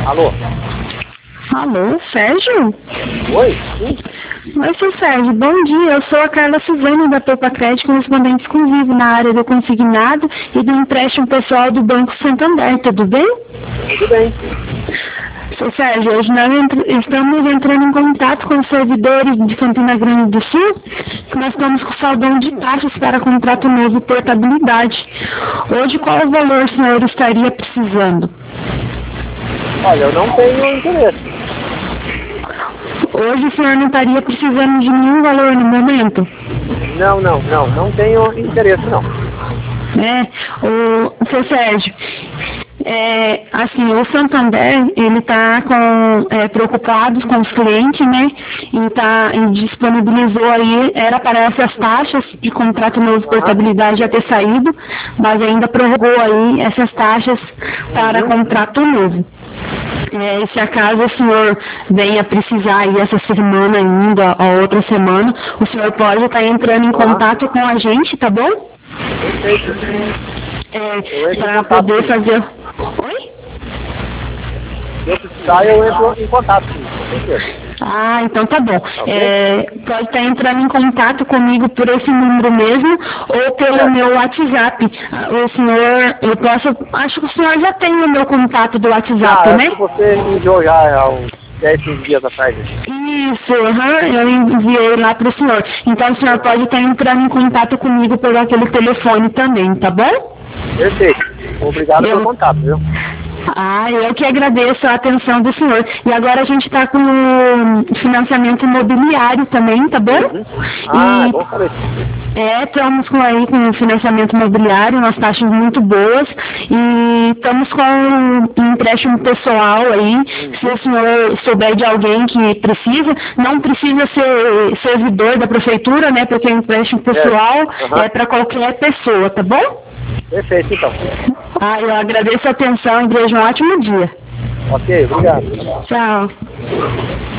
Alô? Alô, Sérgio? Oi? Sim? Oi, seu Sérgio, bom dia. Eu sou a Carla Silvana da Poupa Crédito, correspondente exclusivo na área do consignado e do empréstimo pessoal do Banco Santander, tudo bem? Tudo bem. Seu Sérgio, hoje nós estamos entrando em contato com os servidores de Campina Grande do Sul, que nós estamos com saldão de taxas para contrato novo e portabilidade. Hoje, qual o valor o senhor estaria precisando? Olha, eu não tenho interesse. Hoje o senhor não estaria precisando de nenhum valor no momento? Não tenho interesse não. O seu Sérgio, assim, o Santander, ele está preocupado com os clientes, né? E disponibilizou aí, era para essas taxas de contrato novo portabilidade já ter saído, mas ainda prorrogou aí essas taxas para contrato novo. Se acaso o senhor venha precisar aí essa semana ainda, ou outra semana, o senhor pode estar entrando em contato com a gente, tá bom? Perfeito. Para poder fazer... Oi? Se eu precisar, eu entro em contato, sim, com certeza. Ah, então tá bom. Okay. Pode estar entrando em contato comigo por esse número mesmo ou pelo meu WhatsApp. O senhor, acho que o senhor já tem o meu contato do WhatsApp, né? Acho que você enviou já há uns 10, 15 dias atrás. Isso, eu enviei lá para o senhor. Então o senhor pode estar entrando em contato comigo por aquele telefone também, tá bom? Perfeito. Obrigado pelo contato, viu? Eu que agradeço a atenção do senhor. E agora a gente está com o financiamento imobiliário também, tá bom? É bom saber. Estamos com o financiamento imobiliário, umas taxas muito boas e estamos com um empréstimo pessoal aí, se o senhor souber de alguém que precisa, não precisa ser servidor da prefeitura, né, porque o empréstimo pessoal é para qualquer pessoa, tá bom? Perfeito, então. Eu agradeço a atenção e desejo um ótimo dia. Ok, obrigado. Tchau.